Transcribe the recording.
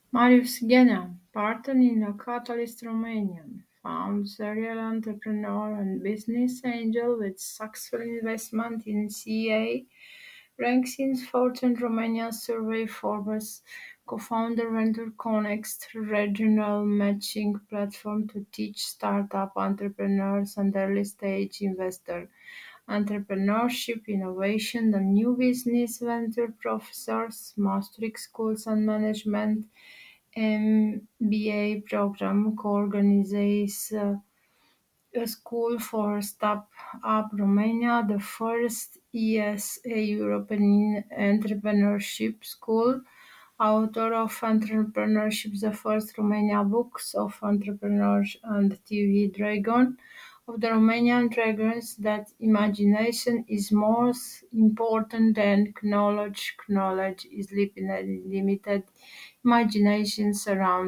Marius Gena, partner in a Catalyst Romanian, found serial entrepreneur and business angel with successful investment in CA, ranks in Fortune Romania survey Forbes, co-founder Venture Connect, regional matching platform to teach startup entrepreneurs and early-stage investors entrepreneurship, innovation, and new business venture professors, Maastricht Schools and Management MBA program co-organizes a school for Startup Romania, the first ESA European entrepreneurship school. Author of Entrepreneurship, the first Romania books of entrepreneurs and TV Dragon of the Romanian Dragons that imagination is more important than knowledge. Knowledge is limited. Imagination surrounds